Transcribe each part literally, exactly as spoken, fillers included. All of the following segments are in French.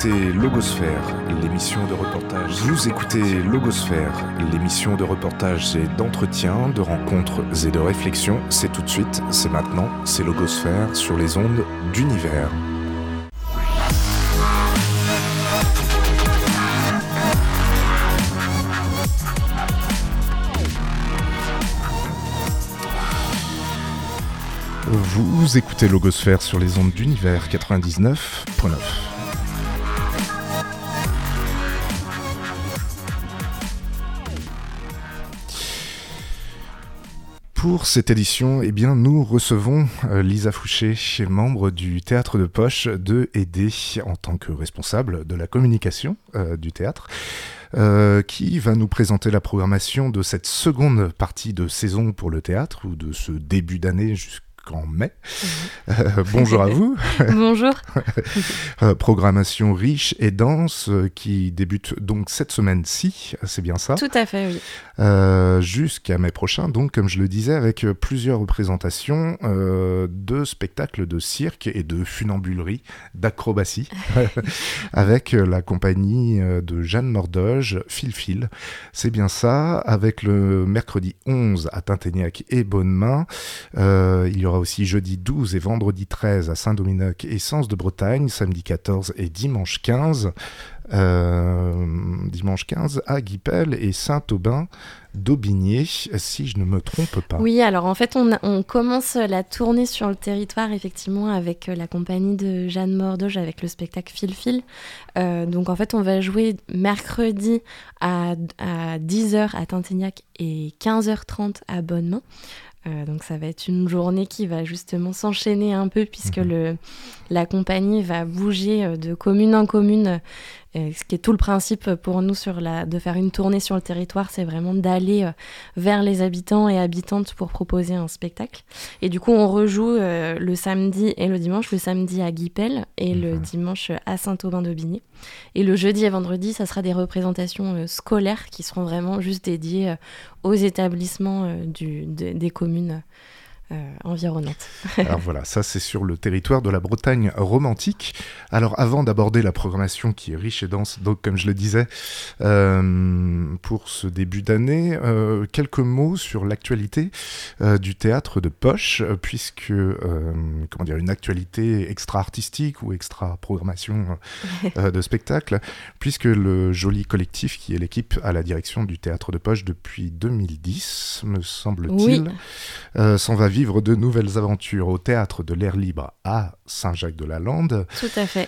écoutez Logosphère, l'émission de reportage. Vous écoutez Logosphère, l'émission de reportage et d'entretien, de rencontres et de réflexions. C'est tout de suite, c'est maintenant, c'est Logosphère sur les ondes d'Univers. Vous écoutez Logosphère sur les ondes d'Univers quatre-vingt-dix-neuf point neuf. Pour cette édition, eh bien, nous recevons euh, Lisa Fouché, membre du Théâtre de Poche de E D, en tant que responsable de la communication euh, du théâtre, euh, qui va nous présenter la programmation de cette seconde partie de saison pour le théâtre, ou de ce début d'année jusqu'à en mai. Mmh. Euh, bonjour à vous. Bonjour. euh, programmation riche et dense euh, qui débute donc cette semaine-ci, c'est bien ça ? Tout à fait, oui. Euh, jusqu'à mai prochain, donc comme je le disais, avec euh, plusieurs représentations euh, de spectacles de cirque et de funambulerie, d'acrobatie, avec euh, la compagnie euh, de Jeanne Mordoge, Fil Fil. C'est bien ça, avec le mercredi onze à Tinténiac et Bonnemain. Euh, il y aura aussi jeudi douze et vendredi treize à Saint-Dominique et Sens de Bretagne, samedi quatorze et dimanche quinze. Euh, dimanche quinze à Guipel et Saint-Aubin d'Aubigné, si je ne me trompe pas. Oui, alors en fait, on, a, on commence la tournée sur le territoire, effectivement, avec la compagnie de Jeanne Mordoge, avec le spectacle Fil Fil. Euh, donc en fait, on va jouer mercredi à, à dix heures à Tinténiac et quinze heures trente à Bonnemain. Euh, donc ça va être une journée qui va justement s'enchaîner un peu, puisque mmh. le, la compagnie va bouger de commune en commune. Euh, ce qui est tout le principe pour nous sur la, de faire une tournée sur le territoire, c'est vraiment d'aller euh, vers les habitants et habitantes pour proposer un spectacle. Et du coup, on rejoue euh, le samedi et le dimanche, le samedi à Guipel et mmh. le dimanche à Saint-Aubin-d'Aubigné. Et le jeudi et vendredi, ça sera des représentations euh, scolaires qui seront vraiment juste dédiées euh, aux établissements euh, du, de, des communes Euh, environnante. Alors voilà, ça c'est sur le territoire de la Bretagne romantique. Alors avant d'aborder la programmation qui est riche et dense, donc comme je le disais, euh, pour ce début d'année, euh, quelques mots sur l'actualité euh, du théâtre de Poche, puisque, euh, comment dire, une actualité extra-artistique ou extra-programmation euh, de spectacle, puisque le joli collectif qui est l'équipe à la direction du théâtre de Poche depuis deux mille dix, me semble-t-il, oui. euh, s'en va vivre de nouvelles aventures au théâtre de l'Air Libre à Saint-Jacques-de-la-Lande. Tout à fait.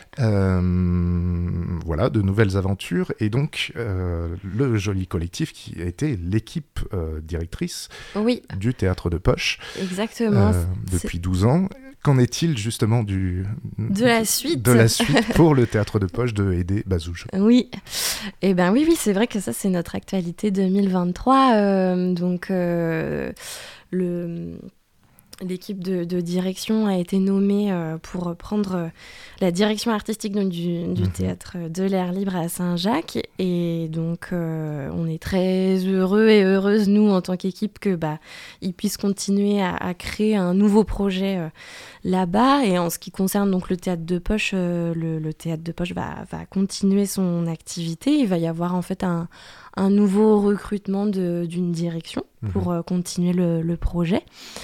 Euh, voilà, de nouvelles aventures. Et donc, euh, le joli collectif qui a été l'équipe euh, directrice oui. du théâtre de Poche. Exactement. Euh, depuis douze ans. Qu'en est-il justement du, de, la suite. de la suite pour le théâtre de Poche de E D Bazouge ? Oui, eh ben oui, oui, c'est vrai que ça, c'est notre actualité deux mille vingt-trois. Euh, donc, euh, le... L'équipe de, de direction a été nommée euh, pour prendre euh, la direction artistique donc, du, du mmh. théâtre de l'Air Libre à Saint-Jacques. Et donc, euh, on est très heureux et heureuses, nous, en tant qu'équipe, que bah, ils puissent continuer à, à créer un nouveau projet euh, là-bas. Et en ce qui concerne donc, le théâtre de Poche, euh, le, le théâtre de Poche va, va continuer son activité. Il va y avoir en fait un, un nouveau recrutement de, d'une direction mmh. pour euh, continuer le, le projet.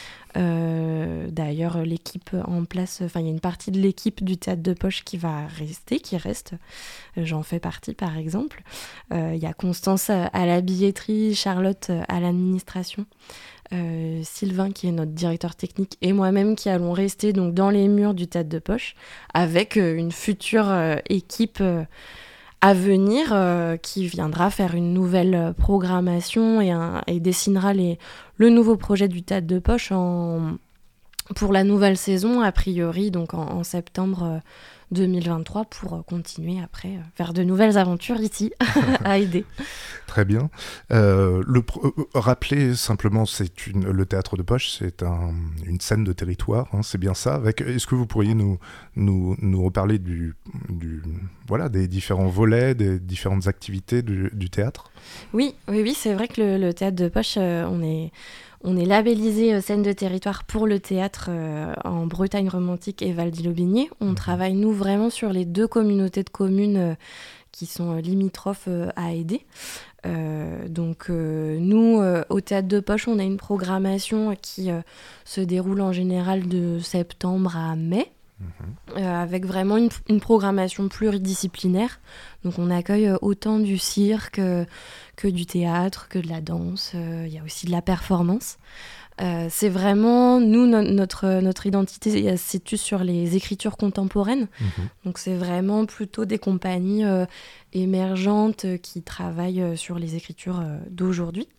Euh, d'ailleurs, l'équipe en place, enfin, il y a une partie de l'équipe du théâtre de Poche qui va rester, qui reste. J'en fais partie, par exemple. Euh, il y a Constance à la billetterie, Charlotte à l'administration, euh, Sylvain qui est notre directeur technique et moi-même qui allons rester donc dans les murs du théâtre de Poche avec euh, une future euh, équipe. Euh, à venir, euh, qui viendra faire une nouvelle programmation et, un, et dessinera les, le nouveau projet du théâtre de Poche en, pour la nouvelle saison, a priori, donc en, en septembre deux mille vingt-trois, pour continuer après vers de nouvelles aventures ici, à E D. Très Très bien. Euh, le pro- euh, rappeler simplement, c'est une, le théâtre de poche, c'est un, une scène de territoire, hein, c'est bien ça. Avec, est-ce que vous pourriez nous, nous, nous reparler du, du, voilà, des différents volets, des différentes activités du, du théâtre ? Oui, oui, oui, c'est vrai que le, le théâtre de poche, euh, on est, on est labellisé euh, scène de territoire pour le théâtre euh, en Bretagne romantique et Val-d'Ille-Aubigné. On mmh. travaille, nous, vraiment sur les deux communautés de communes euh, qui sont euh, limitrophes euh, à Aidé. Euh, donc euh, nous, euh, au théâtre de poche, on a une programmation qui euh, se déroule en général de septembre à mai. Euh, avec vraiment une, une programmation pluridisciplinaire. Donc on accueille euh, autant du cirque euh, que du théâtre, que de la danse. Il euh, y a aussi de la performance. Euh, c'est vraiment, nous, no- notre, notre identité elle, se situe sur les écritures contemporaines. Mmh. Donc c'est vraiment plutôt des compagnies euh, émergentes euh, qui travaillent euh, sur les écritures euh, d'aujourd'hui.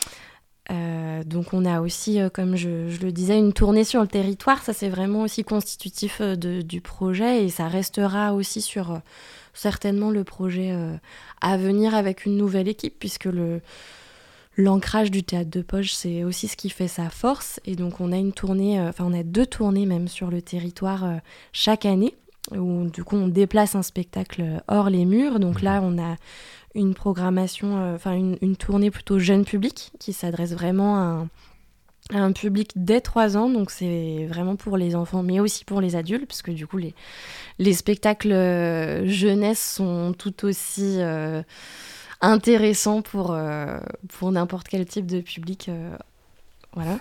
Euh, donc on a aussi, euh, comme je, je le disais, une tournée sur le territoire. Ça, c'est vraiment aussi constitutif euh, de, du projet et ça restera aussi sur euh, certainement le projet euh, à venir avec une nouvelle équipe, puisque le, l'ancrage du théâtre de poche, c'est aussi ce qui fait sa force. Et donc on a une tournée, enfin euh, on a deux tournées même sur le territoire euh, chaque année, où du coup on déplace un spectacle hors les murs. Donc là, on a une programmation, enfin euh, une, une tournée plutôt jeune public qui s'adresse vraiment à un, à un public dès trois ans, donc c'est vraiment pour les enfants mais aussi pour les adultes, parce que du coup les, les spectacles euh, jeunesse sont tout aussi euh, intéressants pour, euh, pour n'importe quel type de public. Euh, voilà.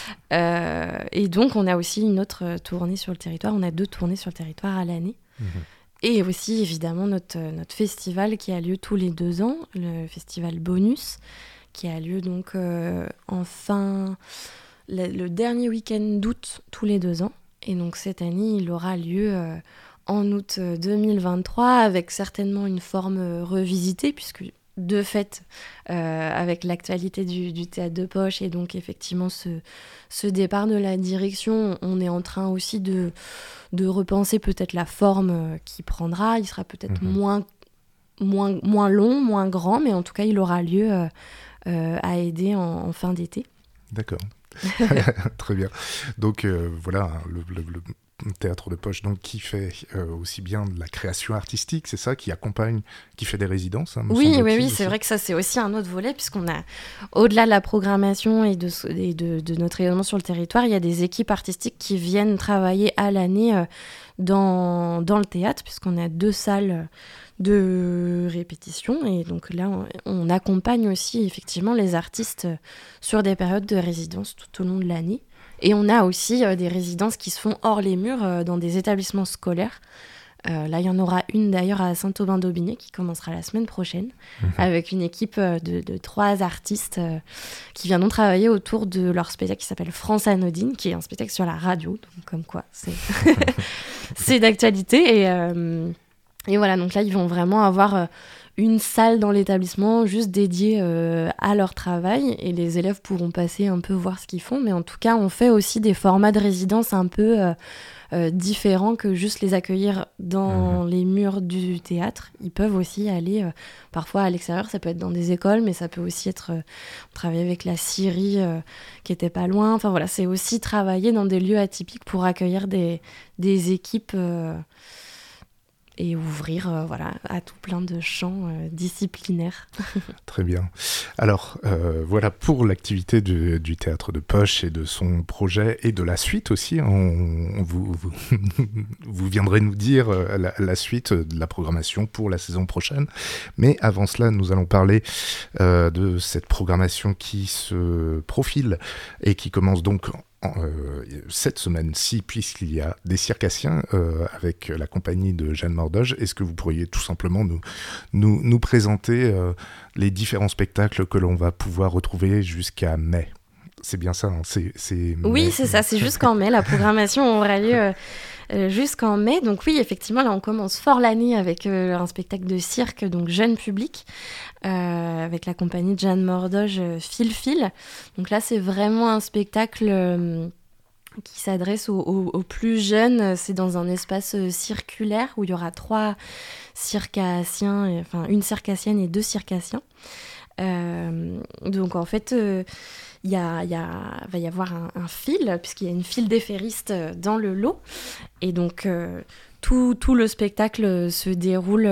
euh, et donc on a aussi une autre tournée sur le territoire, on a deux tournées sur le territoire à l'année. Mmh. Et aussi, évidemment, notre, notre festival qui a lieu tous les deux ans, le festival Bonus, qui a lieu donc euh, en fin... Le, le dernier week-end d'août tous les deux ans. Et donc cette année, il aura lieu euh, en août deux mille vingt-trois, avec certainement une forme euh, revisitée, puisque de fait, euh, avec l'actualité du, du théâtre de poche et donc effectivement ce, ce départ de la direction, on est en train aussi de, de repenser peut-être la forme qu'il prendra. Il sera peut-être mmh. moins, moins, moins long, moins grand, mais en tout cas, il aura lieu euh, euh, à Aidé en, en fin d'été. D'accord. Très bien. Donc euh, voilà, le, le, le théâtre de poche donc, qui fait euh, aussi bien de la création artistique, c'est ça, qui accompagne, qui fait des résidences, hein, me Oui, oui, oui, aussi. c'est vrai que ça, c'est aussi un autre volet, puisqu'on a, au-delà de la programmation et de, et de, de notre rayonnement sur le territoire, il y a des équipes artistiques qui viennent travailler à l'année euh, dans, dans le théâtre, puisqu'on a deux salles de répétition, et donc là, on, on accompagne aussi effectivement les artistes sur des périodes de résidence tout au long de l'année. Et on a aussi euh, des résidences qui se font hors les murs euh, dans des établissements scolaires. Euh, là, il y en aura une d'ailleurs à Saint-Aubin-d'Aubigné qui commencera la semaine prochaine, mmh. avec une équipe euh, de, de trois artistes euh, qui viendront travailler autour de leur spectacle qui s'appelle France Anodine, qui est un spectacle sur la radio, donc comme quoi c'est, c'est d'actualité. Et, euh, et voilà, donc là, ils vont vraiment avoir euh, une salle dans l'établissement juste dédiée euh, à leur travail, et les élèves pourront passer un peu voir ce qu'ils font, mais en tout cas, on fait aussi des formats de résidence un peu... Euh, Euh, différents que juste les accueillir dans mmh. les murs du théâtre. Ils peuvent aussi aller euh, parfois à l'extérieur, ça peut être dans des écoles, mais ça peut aussi être... Euh, on travaille avec la Syrie euh, qui était pas loin. Enfin voilà, c'est aussi travailler dans des lieux atypiques pour accueillir des, des équipes euh, et ouvrir euh, voilà, à tout plein de champs euh, disciplinaires. Très bien. Alors, euh, voilà pour l'activité du, du théâtre de poche et de son projet et de la suite aussi. On, on vous, vous, vous viendrez nous dire euh, la, la suite de la programmation pour la saison prochaine. Mais avant cela, nous allons parler euh, de cette programmation qui se profile et qui commence donc Euh, cette semaine-ci, puisqu'il y a des circassiens euh, avec la compagnie de Jeanne Mordoge. Est-ce que vous pourriez tout simplement nous, nous, nous présenter euh, les différents spectacles que l'on va pouvoir retrouver jusqu'à mai ? C'est bien ça, hein, c'est, c'est Oui, mai. c'est ça, c'est jusqu'en mai. La programmation aura lieu euh, euh, jusqu'en mai. Donc oui, effectivement, là, on commence fort l'année avec euh, un spectacle de cirque, donc jeune public, euh, avec la compagnie de Jeanne Mordoge, euh, Fil Fil. Donc là, c'est vraiment un spectacle euh, qui s'adresse aux, aux, aux plus jeunes. C'est dans un espace euh, circulaire où il y aura trois circassiens, et, enfin une circassienne et deux circassiens. Euh, donc en fait, euh, il y a, y a, va y avoir un, un fil, puisqu'il y a une file d'efféristes dans le lot. Et donc euh, tout, tout le spectacle se déroule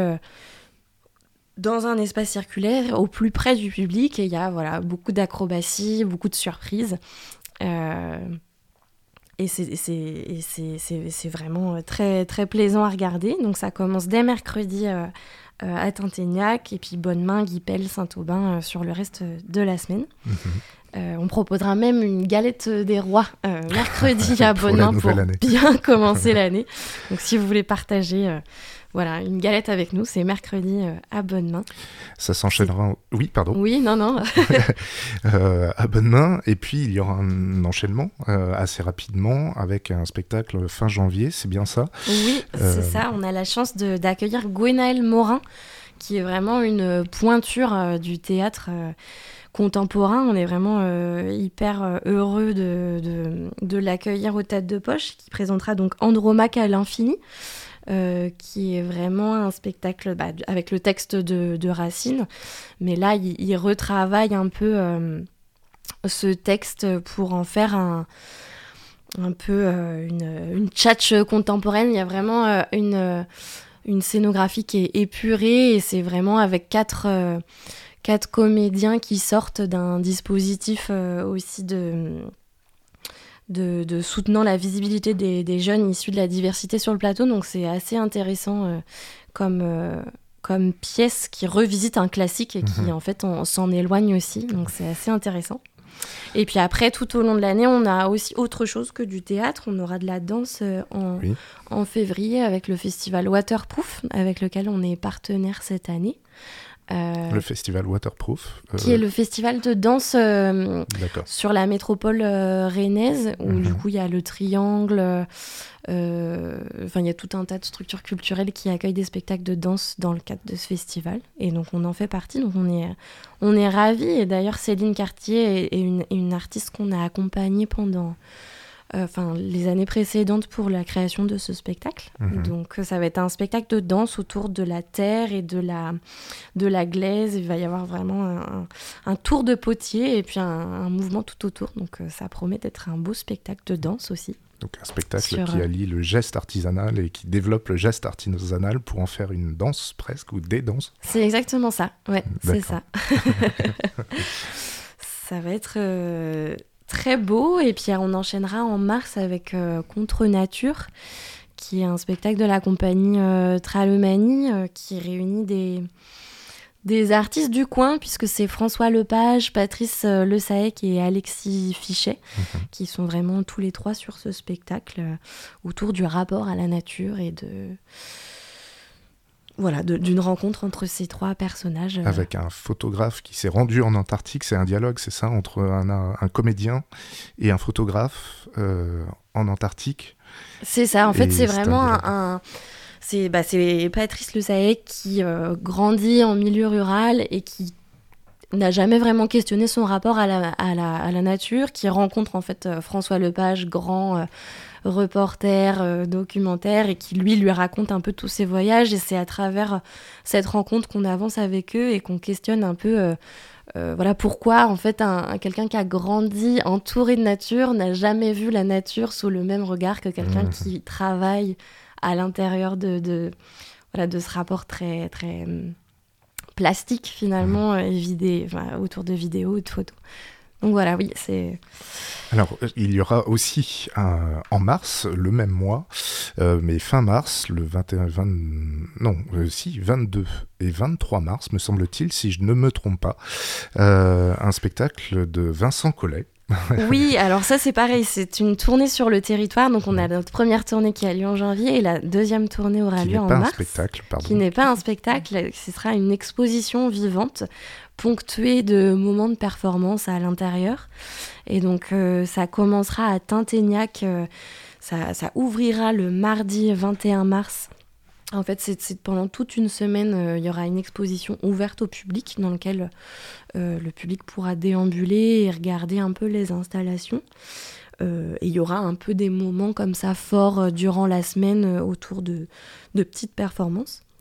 dans un espace circulaire, au plus près du public. Et il y a voilà, beaucoup d'acrobaties, beaucoup de surprises. Euh, Et c'est, c'est, c'est, c'est, c'est vraiment très, très plaisant à regarder. Donc ça commence dès mercredi euh, euh, à Tinténiac, et puis Bonnemain, Guipel, Saint-Aubin euh, sur le reste de la semaine. Mmh. Euh, on proposera même une galette des rois euh, mercredi à Bonnemain pour, pour bien commencer l'année. Donc si vous voulez partager... Euh, Voilà, une galette avec nous, c'est mercredi euh, à Bonnemain. Ça s'enchaînera... C'est... Oui, pardon. Oui, non, non. euh, à Bonnemain, et puis il y aura un enchaînement euh, assez rapidement avec un spectacle fin janvier, c'est bien ça ? Oui, euh... c'est ça. On a la chance de, d'accueillir Gwenaëlle Morin, qui est vraiment une pointure euh, du théâtre euh, contemporain. On est vraiment euh, hyper euh, heureux de, de, de l'accueillir au Tête de Poche, qui présentera donc Andromaque à l'infini. Euh, qui est vraiment un spectacle bah, avec le texte de, de Racine. Mais là, il, il retravaille un peu euh, ce texte pour en faire un, un peu euh, une, une tchatche contemporaine. Il y a vraiment euh, une, une scénographie qui est épurée, et c'est vraiment avec quatre, euh, quatre comédiens qui sortent d'un dispositif euh, aussi de... De, de soutenant la visibilité des, des jeunes issus de la diversité sur le plateau. Donc c'est assez intéressant euh, comme, euh, comme pièce qui revisite un classique et qui, mmh. en fait, on s'en éloigne aussi. Donc c'est assez intéressant. Et puis après, tout au long de l'année, on a aussi autre chose que du théâtre. On aura de la danse euh, en, oui. en février avec le festival Waterproof, avec lequel on est partenaire cette année. Euh, le festival Waterproof. Euh... Qui est le festival de danse euh, sur la métropole euh, rennaise, où mm-hmm. du coup il y a le Triangle, euh, enfin il y a tout un tas de structures culturelles qui accueillent des spectacles de danse dans le cadre de ce festival. Et donc on en fait partie, donc on est, on est ravis. Et d'ailleurs Céline Cartier est, est, une, est une artiste qu'on a accompagnée pendant... Enfin, euh, les années précédentes pour la création de ce spectacle. Mmh. Donc, ça va être un spectacle de danse autour de la terre et de la, de la glaise. Il va y avoir vraiment un, un tour de potier et puis un, un mouvement tout autour. Donc, euh, ça promet d'être un beau spectacle de danse aussi. Donc, un spectacle Sur... qui allie le geste artisanal et qui développe le geste artisanal pour en faire une danse presque, ou des danses. C'est exactement ça, ouais, D'accord. c'est ça. Ça va être... Euh... très beau, et puis on enchaînera en mars avec euh, Contre Nature, qui est un spectacle de la compagnie euh, Tralemanie, euh, qui réunit des, des artistes du coin, puisque c'est François Lepage, Patrice euh, Le Saec et Alexis Fichet, mmh. qui sont vraiment tous les trois sur ce spectacle euh, autour du rapport à la nature et de... Voilà, de, d'une rencontre entre ces trois personnages. Avec un photographe qui s'est rendu en Antarctique, c'est un dialogue, c'est ça, entre un, un, un comédien et un photographe euh, en Antarctique. C'est ça, en fait, c'est, c'est vraiment un... un, un c'est, bah, c'est Patrice Le Saec qui euh, grandit en milieu rural et qui n'a jamais vraiment questionné son rapport à la, à la, à la nature, qui rencontre en fait euh, François Lepage, grand... Euh, reporter, euh, documentaire, et qui lui lui raconte un peu tous ses voyages, et c'est à travers cette rencontre qu'on avance avec eux et qu'on questionne un peu euh, euh, voilà pourquoi en fait un, un, quelqu'un qui a grandi entouré de nature n'a jamais vu la nature sous le même regard que quelqu'un mmh. qui travaille à l'intérieur de, de, voilà, de ce rapport très, très euh, plastique finalement, mmh. et vidé, enfin, autour de vidéos ou de photos. Donc voilà, oui, c'est... Alors, il y aura aussi un, en mars, le même mois, euh, mais fin mars, le vingt et un, vingt, non, euh, si, vingt-deux et vingt-trois mars, me semble-t-il, si je ne me trompe pas, euh, un spectacle de Vincent Collet. Oui, alors ça c'est pareil, c'est une tournée sur le territoire, donc on a notre première tournée qui a lieu en janvier et la deuxième tournée aura qui lieu en mars. Qui n'est pas un spectacle, pardon. Qui n'est pas un spectacle, ce sera une exposition vivante ponctuée de moments de performance à l'intérieur. Et donc euh, ça commencera à Tinténiac, euh, ça, ça ouvrira le mardi vingt et un mars. En fait, c'est, c'est pendant toute une semaine, euh, il y aura une exposition ouverte au public dans laquelle euh, le public pourra déambuler et regarder un peu les installations. Euh, et il y aura un peu des moments comme ça forts euh, durant la semaine euh, autour de, de petites performances.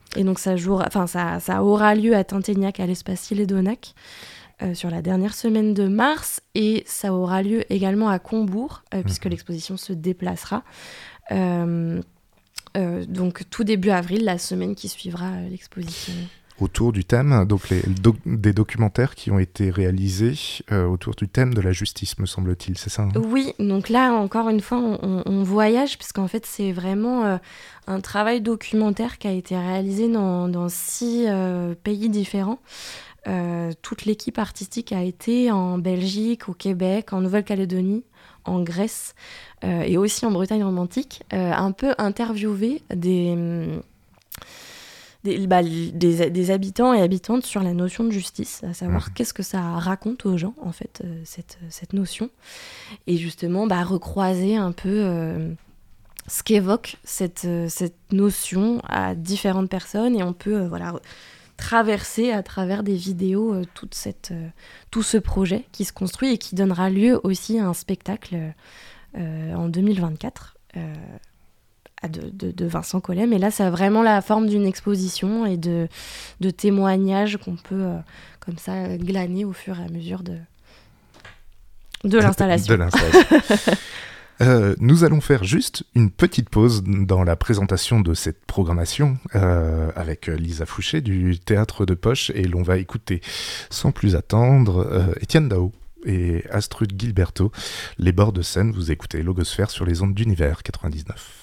et donc ça, jouera, enfin, ça, ça aura lieu à Tinténiac, à l'espace Île-et-Donac, euh, sur la dernière semaine de mars, et ça aura lieu également à Combourg, euh, mmh. puisque l'exposition se déplacera. Euh, euh, donc tout début avril, la semaine qui suivra euh, l'exposition. Autour du thème, donc les, doc, des documentaires qui ont été réalisés euh, autour du thème de la justice, me semble-t-il, c'est ça hein? Oui, donc là, encore une fois, on, on voyage, puisqu'en fait, c'est vraiment euh, un travail documentaire qui a été réalisé dans, dans six euh, pays différents. Euh, toute l'équipe artistique a été en Belgique, au Québec, en Nouvelle-Calédonie, en Grèce euh, et aussi en Bretagne romantique, euh, un peu interviewer des... Hum, Des, bah, des, des habitants et habitantes sur la notion de justice, à savoir mmh. qu'est-ce que ça raconte aux gens, en fait, euh, cette, cette notion. Et justement, bah, recroiser un peu euh, ce qu'évoque cette, euh, cette notion à différentes personnes. Et on peut euh, voilà, traverser à travers des vidéos euh, toute cette, euh, tout ce projet qui se construit et qui donnera lieu aussi à un spectacle euh, en deux mille vingt-quatre. Euh, De, de, de Vincent Collet, mais là, ça a vraiment la forme d'une exposition et de, de témoignages qu'on peut, euh, comme ça, glaner au fur et à mesure de, de l'installation. De l'installation. euh, nous allons faire juste une petite pause dans la présentation de cette programmation euh, avec Lisa Fouché du Théâtre de Poche, et l'on va écouter, sans plus attendre, euh, Étienne Dao et Astrud Gilberto, Les bords de Seine. Vous écoutez Logosphère sur les ondes d'Univers quatre-vingt-dix-neuf.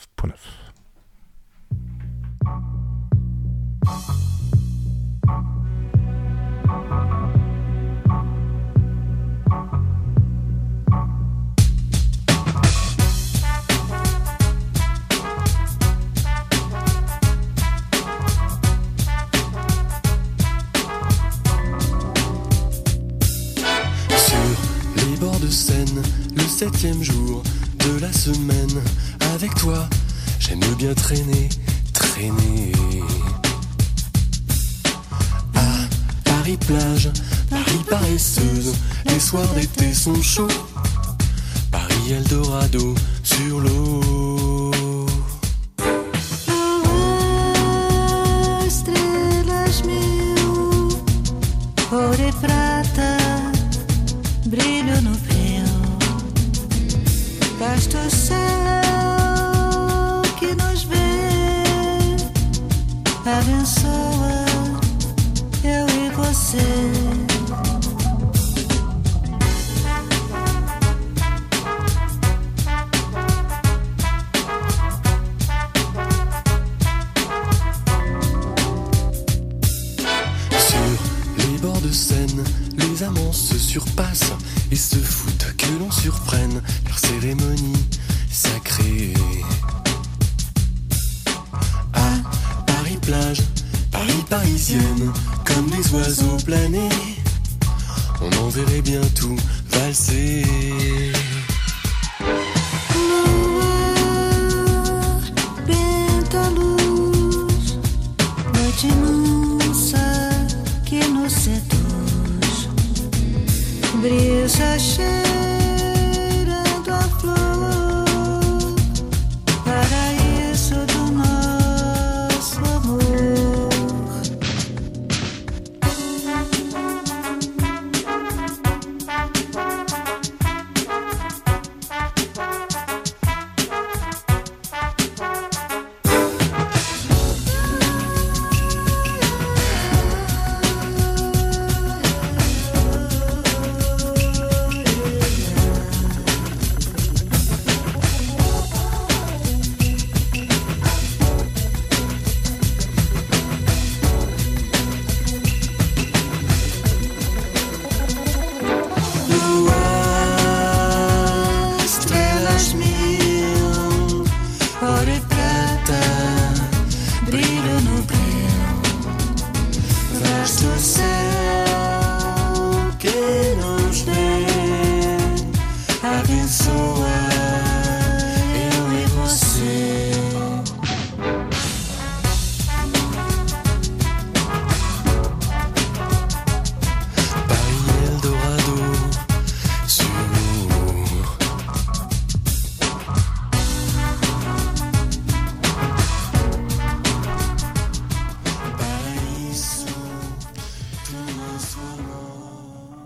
Sur les bords de Seine, le septième jour de la semaine, avec toi, j'aime bien traîner, traîner. À Paris-Plage, Paris paresseuse, les soirs d'été sont chauds. Paris-Eldorado, sur l'eau. Estrelas mil, ouro e prata, brilho no véu, vasto céu que nos vê, abençoa eu e você. Les amants se surpassent et se foutent que l'on surprenne leur cérémonie sacrée. À Paris-Plage, Paris parisienne, comme des oiseaux planés, on en verrait bien tout valser. Luar, benta luz, noite mansa que nos seduz, brisa cheirando a flor, paraíso do nosso amor.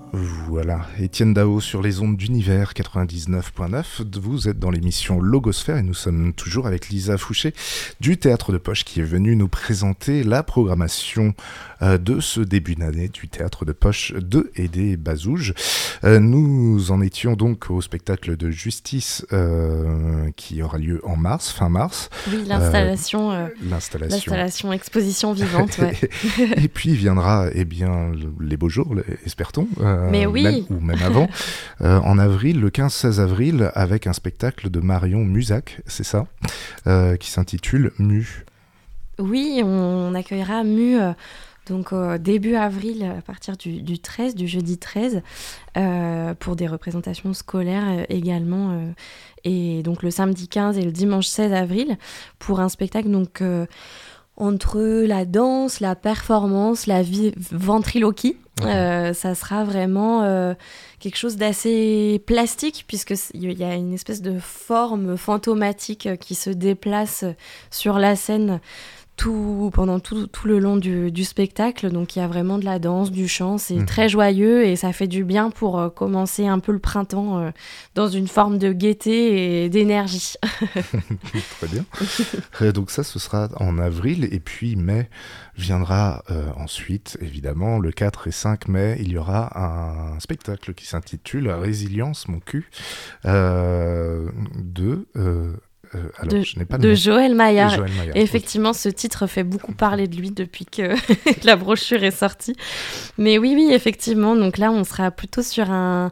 Voilà, Étienne Dao sur les ondes d'Univers quatre-vingt-dix-neuf point neuf. Vous êtes dans l'émission Logosphère et nous sommes toujours avec Lisa Fouché du Théâtre de Poche qui est venue nous présenter la programmation euh, de ce début d'année du Théâtre de Poche de et des Bazouges. Euh, nous en étions donc au spectacle de Justice euh, qui aura lieu en mars, fin mars. Oui, l'installation, euh, l'installation. l'installation exposition vivante. Ouais. Et puis viendra eh bien, les beaux jours, espère-t-on. Euh, Mais oui. Même, ou même avant, euh, en avril, le quinze seize avril, avec un spectacle de Marion Musac, c'est ça, euh, qui s'intitule Mu. Oui, on accueillera Mu euh, donc euh, début avril, à partir du, du treize, du jeudi treize, euh, pour des représentations scolaires euh, également, euh, et donc le samedi quinze et le dimanche seize avril, pour un spectacle donc euh, entre la danse, la performance, la vi- ventriloquie. Euh, ça sera vraiment euh, quelque chose d'assez plastique, puisqu'il y a une espèce de forme fantomatique qui se déplace sur la scène tout, pendant tout, tout le long du, du spectacle. Donc il y a vraiment de la danse, du chant, c'est mmh. très joyeux et ça fait du bien pour euh, commencer un peu le printemps euh, dans une forme de gaieté et d'énergie. Très bien. euh, donc ça, ce sera en avril, et puis mai viendra euh, ensuite, évidemment, le quatre et cinq mai, il y aura un spectacle qui s'intitule « Résilience, mon cul euh, » de... Euh, Euh, alors, de, je n'ai pas de Joël Maillard. Joël Maillard. Et effectivement, ce titre fait beaucoup parler de lui depuis que la brochure est sortie. Mais oui, oui, effectivement. Donc là, on sera plutôt sur un,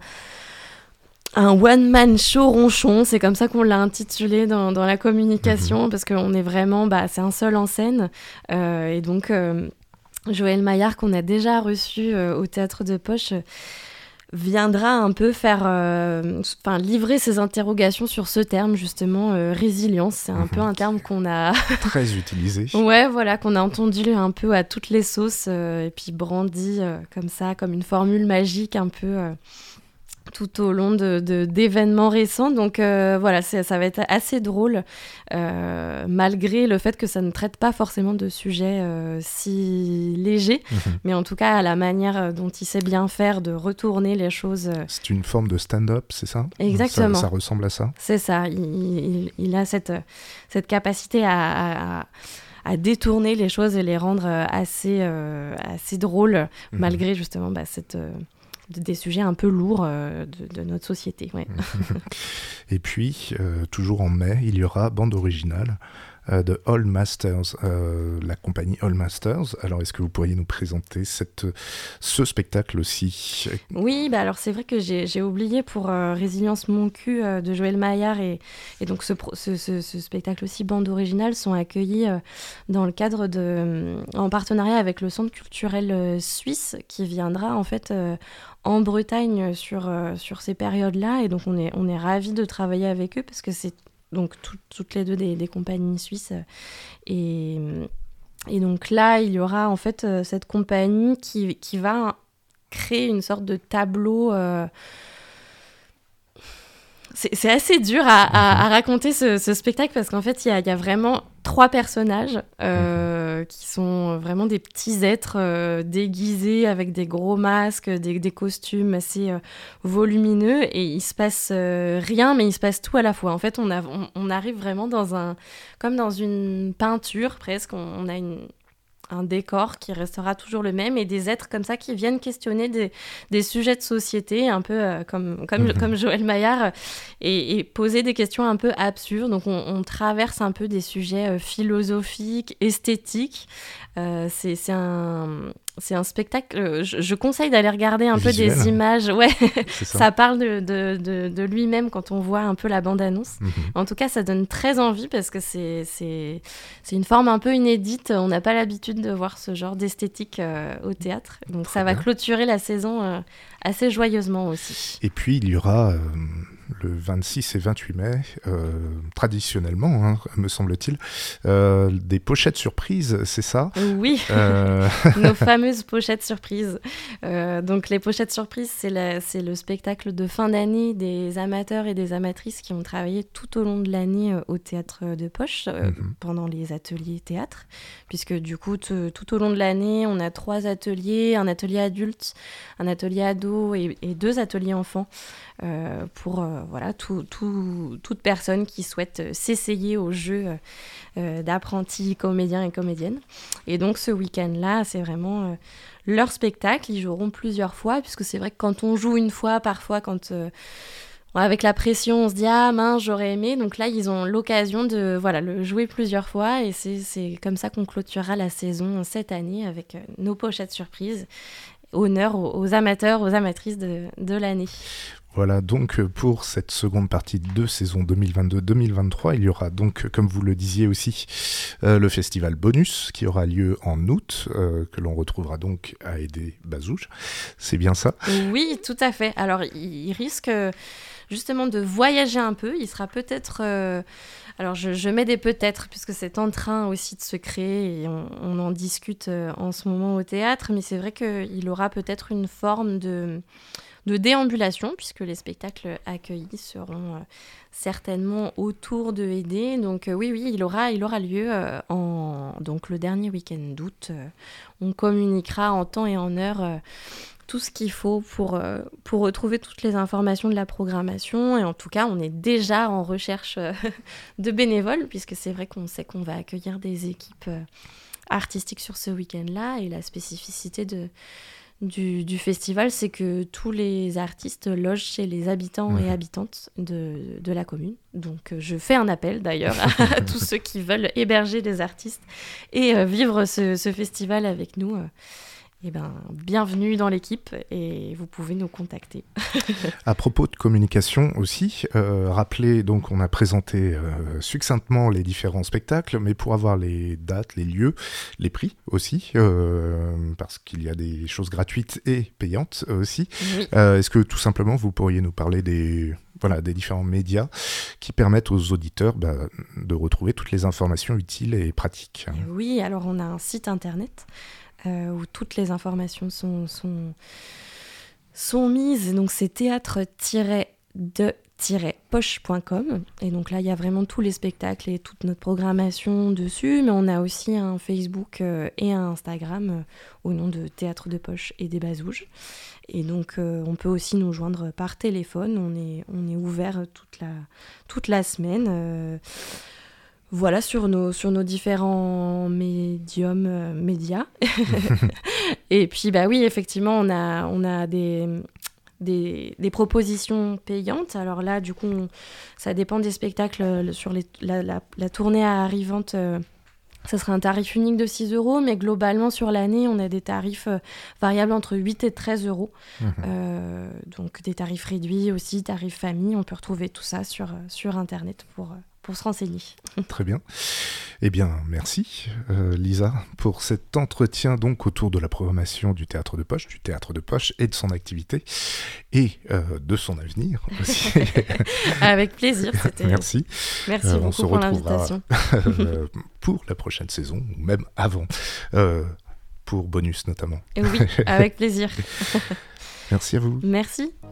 un one-man show ronchon. C'est comme ça qu'on l'a intitulé dans, dans la communication, mm-hmm. parce qu'on est vraiment... Bah, c'est un seul en scène. Euh, et donc, euh, Joël Maillard, qu'on a déjà reçu euh, au Théâtre de Poche... viendra un peu faire, euh, enfin livrer ses interrogations sur ce terme justement, euh, résilience. C'est un mmh. peu un terme qu'on a très utilisé. Ouais, voilà, qu'on a entendu un peu à toutes les sauces euh, et puis brandi euh, comme ça, comme une formule magique un peu euh, tout au long de, de, d'événements récents. Donc euh, voilà, c'est, ça va être assez drôle, euh, malgré le fait que ça ne traite pas forcément de sujets euh, si légers, mmh. mais en tout cas à la manière dont il sait bien faire de retourner les choses. Euh... C'est une forme de stand-up, c'est ça ? Exactement. Ça, ça ressemble à ça ? C'est ça, il, il, il a cette, cette capacité à... à à détourner les choses et les rendre assez, euh, assez drôles, mmh. malgré justement bah, cette... Euh, des sujets un peu lourds euh, de, de notre société. Ouais. Et puis, euh, toujours en mai, il y aura bande originale euh, de All Masters, euh, la compagnie All Masters. Alors, est-ce que vous pourriez nous présenter cette, ce spectacle aussi ? Oui, bah alors c'est vrai que j'ai, j'ai oublié pour euh, Résilience mon cul euh, de Joël Maillard, et, et donc ce, ce, ce, ce spectacle aussi bande originale sont accueillis euh, dans le cadre de, euh, en partenariat avec le Centre culturel euh, suisse, qui viendra en fait euh, en Bretagne sur, euh, sur ces périodes-là, et donc on est, on est ravis de travailler avec eux parce que c'est donc tout, toutes les deux des, des compagnies suisses, et, et donc là il y aura en fait euh, cette compagnie qui, qui va créer une sorte de tableau. Euh... C'est, c'est assez dur à, à, à raconter ce, ce spectacle parce qu'en fait il y a, y a vraiment trois personnages euh, qui sont vraiment des petits êtres euh, déguisés avec des gros masques, des, des costumes assez euh, volumineux, et il se passe euh, rien, mais il se passe tout à la fois. En fait, on, a, on, on arrive vraiment dans un, comme dans une peinture presque. On, on a une un décor qui restera toujours le même et des êtres comme ça qui viennent questionner des, des sujets de société un peu euh, comme, comme, mmh. comme Joël Maillard, et, et poser des questions un peu absurdes. Donc on, on traverse un peu des sujets euh, philosophiques, esthétiques. Euh, c'est, c'est, un, c'est un spectacle, je, je conseille d'aller regarder un Visuel. peu des images. Ouais. ça. ça parle de, de, de, de lui-même quand on voit un peu la bande-annonce. Mmh. En tout cas, ça donne très envie parce que c'est, c'est, c'est une forme un peu inédite. On n'a pas l'habitude de voir ce genre d'esthétique euh, au théâtre. Donc Très ça va bien. clôturer la saison euh, assez joyeusement aussi. Et puis il y aura... Euh... le vingt-six et vingt-huit mai, euh, traditionnellement, hein, me semble-t-il, euh, des pochettes surprises, c'est ça ? Oui, euh... nos fameuses pochettes surprises. Euh, donc les pochettes surprises, c'est, la, c'est le spectacle de fin d'année des amateurs et des amatrices qui ont travaillé tout au long de l'année euh, au Théâtre de Poche, euh, mm-hmm. pendant les ateliers théâtre, puisque du coup, t- tout au long de l'année, on a trois ateliers, un atelier adulte, un atelier ado et, et deux ateliers enfants, euh, pour euh, voilà, tout, tout, toute personne qui souhaite euh, s'essayer au jeu euh, d'apprentis comédiens et comédiennes. Et donc ce week-end-là, c'est vraiment euh, leur spectacle. Ils joueront plusieurs fois, puisque c'est vrai que quand on joue une fois, parfois, quand... Euh, avec la pression, on se dit « Ah mince, j'aurais aimé ». Donc là, ils ont l'occasion de voilà, le jouer plusieurs fois. Et c'est, c'est comme ça qu'on clôturera la saison cette année avec nos pochettes surprises. Honneur aux, aux amateurs, aux amatrices de, de l'année. Voilà, donc pour cette seconde partie de saison deux mille vingt-deux deux mille vingt-trois, il y aura donc, comme vous le disiez aussi, euh, le festival Bonus qui aura lieu en août, euh, que l'on retrouvera donc à Aidé-Bazouges. C'est bien ça ? Oui, tout à fait. Alors, il, il risque justement de voyager un peu. Il sera peut-être... Euh... Alors, je, je mets des peut-être, puisque c'est en train aussi de se créer et on, on en discute euh, en ce moment au théâtre, mais c'est vrai qu'il aura peut-être une forme de... de déambulation, puisque les spectacles accueillis seront euh, certainement autour de Aidé. Donc euh, oui, oui, il aura, il aura lieu euh, en, donc, le dernier week-end d'août. Euh, on communiquera en temps et en heure euh, tout ce qu'il faut pour, euh, pour retrouver toutes les informations de la programmation. Et en tout cas, on est déjà en recherche euh, de bénévoles, puisque c'est vrai qu'on sait qu'on va accueillir des équipes euh, artistiques sur ce week-end-là. Et la spécificité de... Du, du festival, c'est que tous les artistes logent chez les habitants mmh. et habitantes de, de la commune. Donc, je fais un appel d'ailleurs à, à tous ceux qui veulent héberger des artistes et euh, vivre ce, ce festival avec nous. Euh, eh ben, bienvenue dans l'équipe et vous pouvez nous contacter. À propos de communication aussi, euh, rappelez, donc on a présenté euh, succinctement les différents spectacles, mais pour avoir les dates, les lieux, les prix aussi, euh, parce qu'il y a des choses gratuites et payantes aussi. Oui. Euh, est-ce que tout simplement vous pourriez nous parler des... Voilà, des différents médias qui permettent aux auditeurs bah, de retrouver toutes les informations utiles et pratiques. Oui, alors on a un site internet euh, où toutes les informations sont, sont, sont mises. Donc c'est théâtre de poche point com et donc là il y a vraiment tous les spectacles et toute notre programmation dessus, mais on a aussi un Facebook euh, et un Instagram euh, au nom de Théâtre de Poche et des Bazouges. Et donc, euh, on peut aussi nous joindre par téléphone. On est, on est ouvert toute la, toute la semaine. Euh, voilà, sur nos, sur nos différents médiums, euh, médias. Et puis, bah oui, effectivement, on a, on a des, des, des propositions payantes. Alors là, du coup, on, ça dépend des spectacles. Sur les, la, la, la tournée arrivante... Euh, ça serait un tarif unique de six euros, mais globalement, sur l'année, on a des tarifs euh, variables entre huit et treize euros. Mmh. Euh, donc, des tarifs réduits aussi, tarifs famille. On peut retrouver tout ça sur, sur Internet pour, pour se renseigner. Très bien. Eh bien, merci, euh, Lisa, pour cet entretien donc autour de la programmation du Théâtre de Poche, du Théâtre de Poche et de son activité, et euh, de son avenir aussi. Avec plaisir. C'était... Merci. Merci euh, beaucoup pour l'invitation. euh, pour la prochaine saison, ou même avant, euh, pour Bonus notamment. Oui, avec plaisir. Merci à vous. Merci.